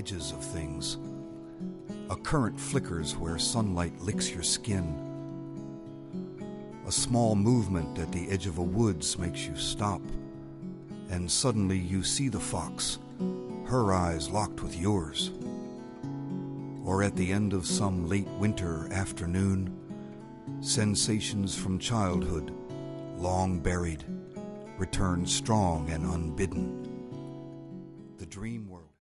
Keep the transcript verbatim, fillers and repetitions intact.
edges of things. A current flickers where sunlight licks your skin. A small movement at the edge of a woods makes you stop, and suddenly you see the fox, her eyes locked with yours. Or at the end of some late winter afternoon, sensations from childhood, long buried, return strong and unbidden. The dream world.